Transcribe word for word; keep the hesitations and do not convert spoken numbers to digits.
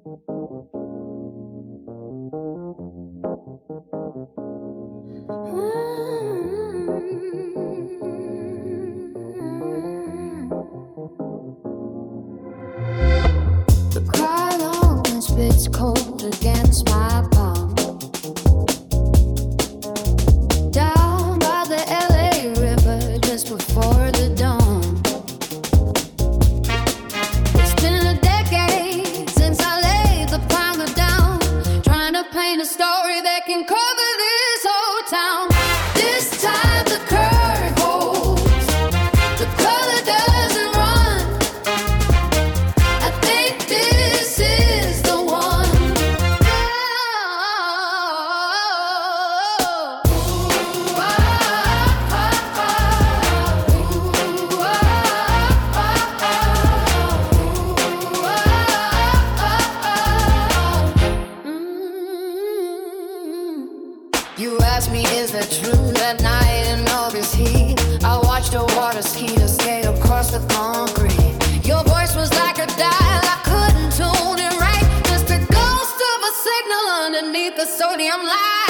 The crowd always spits cold against my palm. Down by the L A River just before the dawn. It's been a decade since I laid the primer down, trying to paint a story that can cover this whole town. This time the curve holds, the color doesn't run. I think this is the one. Ooh, ah, ah, ah. Ooh, ah, ah, ah. Ooh, ah, ah, ah. Mm. You ask me, is that true? That night in all this heat, I watched a water skier skate across the concrete. Your voice was like a dial, I couldn't tune it right. Just a ghost of a signal underneath the sodium light.